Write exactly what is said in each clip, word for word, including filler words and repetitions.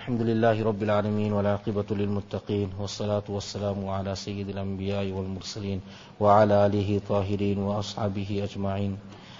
Alhamdulillahi Rabbil Alameen wal aqibatu lil muttaqeen wassalatu wassalamu ala sayyidil anbiya'i wal mursalin wa ala alihi tahirin wa ashabihi ajma'in.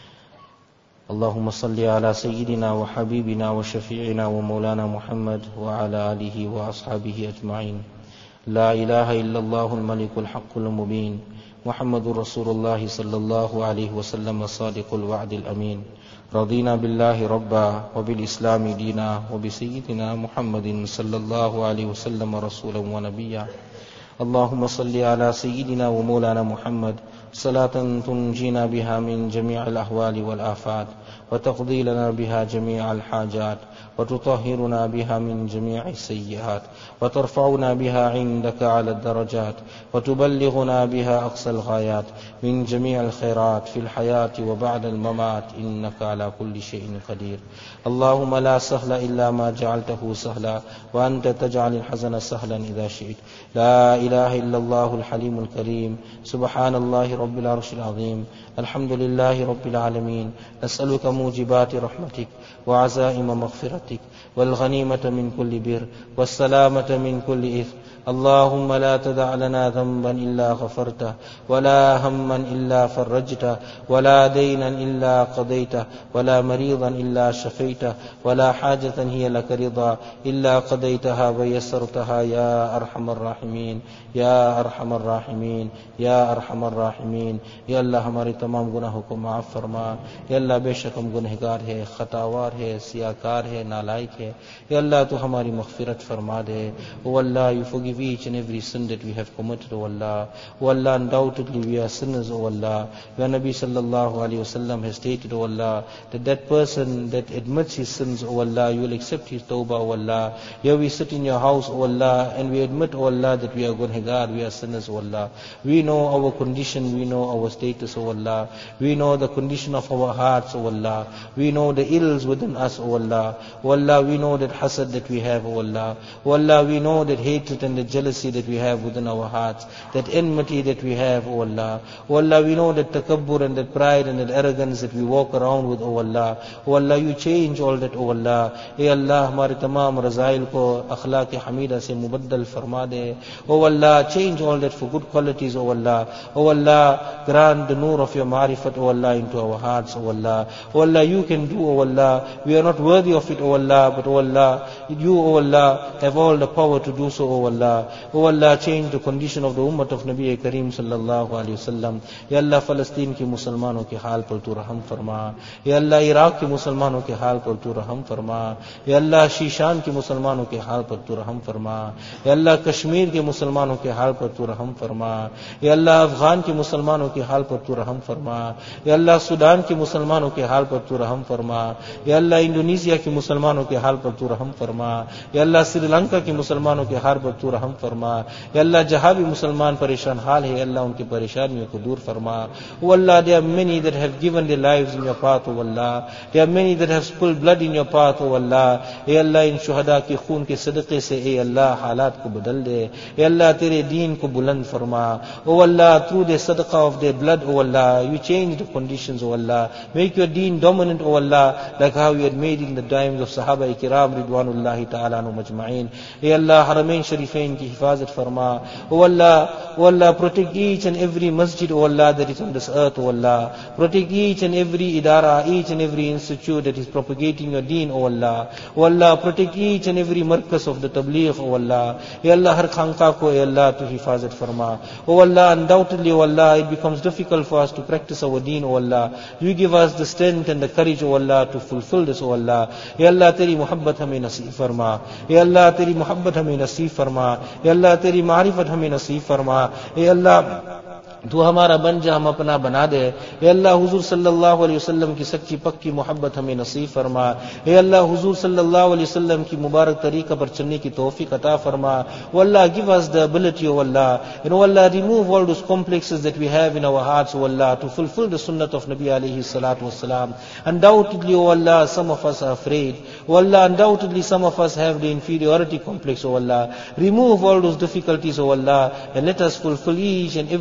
Allahumma salli ala sayyidina wa habibina wa shafi'ina wa maulana Muhammad wa ala alihi wa ashabihi ajma'in. La ilaha illallahul malikul haqqul mubin Muhammadur Rasulullah sallallahu alaihi wasallam as-sadiqul wa'dil amin. رضينا بالله ربا وبالإسلام دينا وبسيدنا محمد صلى الله عليه وسلم رسولا ونبيا. اللهم صل على سيدنا ومولانا محمد صلاة تنجينا بها من جميع الأهوال والآفات وتقضي لنا بها جميع الحاجات وتطهرنا بها من جميع السيئات وترفعنا بها عندك على الدرجات وتبلغنا بها أقصى الغايات من جميع الخيرات في الحياة وبعد الممات إنك على كل شيء قدير. اللهم لا سهل إلا ما جعلته سهلا وأنت تجعل الحزن سهلا إذا شئت. لا إله إلا الله الحليم الكريم سبحان الله رب العرش العظيم. الحمد لله رب العالمين. نسألك موجبات رحمتك وعزائم مغفرتك والغنيمة من كل بر والسلامة من كل إثم. اللهم لا تدع لنا ذنبا إلا غفرته ولا هما إلا فرجته ولا دينا إلا قضيته ولا مريضا إلا شفيته ولا حاجة هي لك رضا إلا قضيتها ويسرتها يا أرحم الراحمين يا أرحم الراحمين या अरहमर राहिमीन। या अल्लाह हमारे तमाम गुनाहों को माफ़ फरमा। या अल्लाह बेशक हम गुनहगार है, खतावार है, सियाकार है, नालायक है। या अल्लाह तो हमारी मग़फ़िरत फरमा दे। O Allah, you forgive each and every sin that we have committed, O Allah. O Allah, undoubtedly we are sinners, O Allah. Your Nabi sallallahu alayhi wa sallam has stated, O Allah, that that person that admits his sins, O Allah, you will accept his tawbah, O Allah. Here we sit in your house, O Allah, and we admit, O Allah, that we are gunagar, we are sinners, O Allah. We know our condition, we know our status, O Allah. We know the condition of our hearts, O Allah. We know the ills within us, O Allah. O Allah, we know that hasad that we have, O Allah. O Allah, we know that hatred and the jealousy that we have within our hearts, that enmity that we have, O Allah. O Allah, we know that takabbur and that pride and that arrogance that we walk around with, O Allah. O Allah, you change all that, O Allah. Hey Allah, हमारे तमाम रज़ाइल को अखलाक हमीदा से मुबद्दल फरमा दे. O Allah, change all that for good qualities, O Allah. O Allah, grant the nur of your ma'rifat, O Allah, into our hearts, O Allah. O Allah, you can do, O Allah. We are not worthy of it, O Allah, but O Allah, you, O Allah, have all the power to do so, O Allah. O Allah, change the condition of the ummah of Nabi Kareem sallallahu alayhi wa sallam. Ya Allah, Palestine के मुसलमानों के हाल पर तू रहम फरमा. या अल्लाह, Iraq के मुसलमानों के हाल पर तू रहम फरमा. या अल्लाह, शीशान के मुसलमानों के हाल पर तू रहम फरमा. या अल्लाह, कश्मीर के मुसलमानों के हाल पर तू रहम फरमा. या अल्लाह, अफगान के मुसलमानों के हाल पर तू रहम फरमा. या अल्लाह, सूडान के मुसलमानों के हाल पर तू रहम फरमा. या अल्लाह, इंडोनेशिया के मुसलमानों के हाल पर तू रहम फरमा. या अल्लाह, श्रीलंका के मुसलमानों के हाल पर तू रहम फरमा. या अल्लाह, जहां भी मुसलमान परेशान हाल है, अल्लाह उनकी परेशानियों को दूर फरमा. O Allah, there are many that have given their lives in your path, O Allah. There are many that have spilled blood in your path, O Allah. ए अल्लाह, इन शुहदा के खून के सदक़े से ए अल्लाह हालात को बदल दे. ए अल्लाह, तेरे दीन को बुलंद फरमा. O Allah, through the sadaqah of their blood, O Allah, you change the conditions, O Allah. Make your deen dominant, O Allah, like how you had made in the times of Sahaba Kiram Ridwanullahi Ta'ala anhum ajma'in. E Allah, Haramain Sharifain ki hifazat farma. O Allah, O Allah, protect each and every masjid, O Allah, that is on this earth, O Allah. Protect each and every idara, each and every institute that is propagating your deen, O Allah. O Allah, protect each and every markas of the tabligh, O Allah. E Allah, har khanqa ko, E Allah, to hifazat farma. O Allah, undoubtedly, O Allah, it becomes difficult for us to practice our deen, O Allah. You give us the strength and the courage, O Allah, to fulfill this, O Allah. Ya Allah, teri muhabbat hame naseeb farma. Ya Allah, teri muhabbat hame naseeb farma. Ya Allah, teri ma'rifat hame naseeb farma. Ya Allah, तू हमारा बन जा, हम अपना बना दे. ए अल्लाह, हुजूर सल्लल्लाहु अलैहि वसल्लम की सच्ची पक्की मोहब्बत हमें नसीब फरमा. ए अल्लाह, हुजूर सल्लल्लाहु अलैहि वसल्लम की मुबारक तरीका पर चलने की तौफीक अता फरमा. O Allah, give us the ability, O Allah, and O Allah, remove all those complexes that we have in our hearts, O Allah, to fulfill the sunnat of Nabi alayhi salatu wassalam. Undoubtedly, O Allah, some of us are afraid. O Allah, undoubtedly some of us have the inferiority complex, O Allah. Remove all those difficulties, O Allah, and let us fulfill each and every sunnah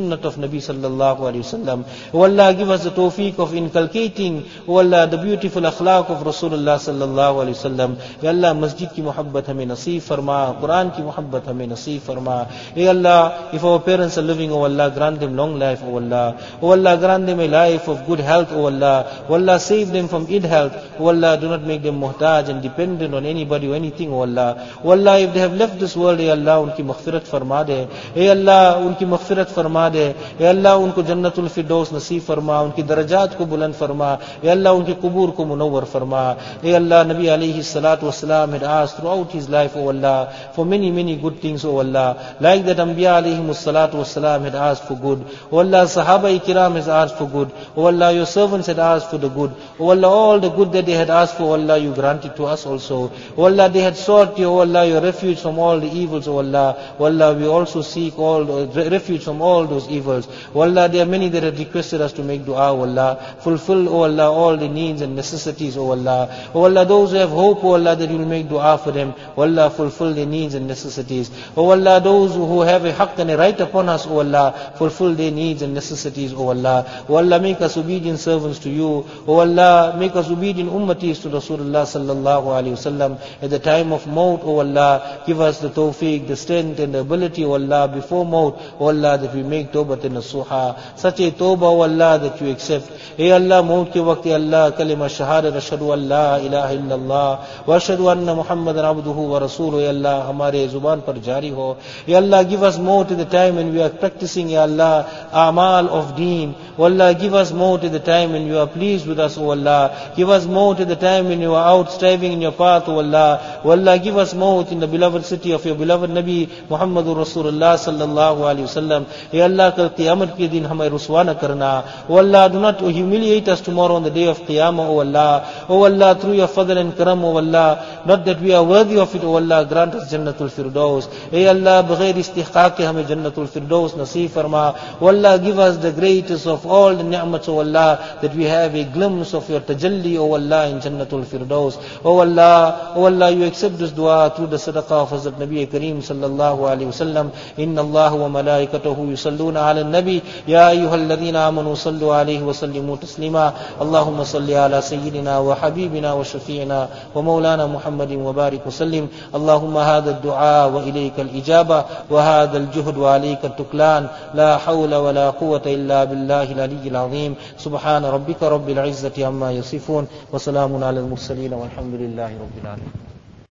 sunnat of Nabi sallallahu alayhi wasallam. O Allah, give us the tawfiq of inculcating, O Allah, the beautiful akhlaq of Rasulullah sallallahu alayhi wasallam. Ya Allah, masjid ki muhabbat hame naseeb farma, Quran ki muhabbat hame naseeb farma. Ya Allah, if our parents are living, O Allah, grant them long life, O Allah. O Allah, grant them a life of good health, O Allah. O Allah, save them from ill health. O Allah, do not make them muhtaj and dependent on anybody or anything, O Allah. O Allah, if they have left this world, Ya Allah, unki maghfirat farma de. Ya Allah, unki maghfirat farma de. Ya Allah, unko jannatul firdaus naseeb farma, unki darajat ko buland farma. Ya Allah, unki qubur ko munawwar farma. Ya Allah, Nabi alayhi salatu wasalam had asked throughout his life, O Allah, for many, many good things, O Allah. Like that Anbiya alayhi salatu wasalam had asked for good. O Allah, Sahaba Kiram has asked for good. O Allah, your servants had asked for the good. O Allah, all the good that they had asked for, O Allah, you granted to us also. O Allah, they had sought you, O Allah, your refuge from all the evils, O Allah. O Allah, we also seek all the refuge from all those evils. O Allah, there are many that have requested us to make dua, O Allah. Fulfill, O Allah, all the needs and necessities, O Allah. O Allah, those who have hope, O Allah, that you will make dua for them. O Allah, fulfill their needs and necessities. O Allah, those who have a haqq and a right upon us, O Allah, fulfill their needs and necessities, O Allah. O Allah, make us obedient servants to you. O Allah, make us obedient ummatis to Rasulullah sallallahu alayhi wasallam. At the time of maut, O Allah, give us the tawfiq, the strength and the ability, O Allah, before maut, O Allah, that we make tawbat and nasuha. Such a tawbah, O Allah, that you accept. Ey Allah, maut ke waqt, Allah, kalima shahadat, ashhadu an la ilaha illallah, wa ashhadu anna Muhammadan abduhu wa rasuluhu. Ya Allah, hamare zuban par jari ho. Ya Allah, give us maut at the time when we are practicing, Ya Allah, amal of deen. O Allah, give us maut at the time when you are pleased with us, O Allah. Give us maut at the time when you are out striving in your path, O Allah. O Allah, give us maut in the beloved city of your beloved Nabi Muhammadur Rasulullah sallallahu alayhi wasallam. Ya Allah, kal Qiyamah ke din hame ruswa na karna. O Allah, do not humiliate us tomorrow on the day of Qiyamah, O Allah. O Allah, through your fadl and karam, O Allah, not that we are worthy of it, O Allah, grant us Jannatul Firdaus. Ey Allah, bighair istihqaq ke hame Jannatul Firdaus naseeb farma. O Allah, give us the greatest of all the ni'mats, O Allah, that we have a glimpse of your tajalli, O Allah, in Jannatul Firdaus. O Allah, O Allah, you accept this dua through the sadaqah of Hazrat Nabi Kareem sallallahu alayhi wasallam. Inna Allah wa malaikatahu yusalluna ala nabi. Ya ayyuhalladhina amanu sallu alayhi wa sallimu taslima. Allahumma salli ala sayyidina wa habibina wa shafi'ina wa maulana Muhammadin wa barik wa sallim. Allahumma hadha ad-du'a wa ilayka al-ijaba wa hadha al-juhd wa alayka al-tuklan. La hawla wa la quwwata illa billahi al-aliyyil azim. Subhana rabbika rabbil izzati amma yasifun wa salamun ala al-mursalin walhamdulillahi rabbil alamin.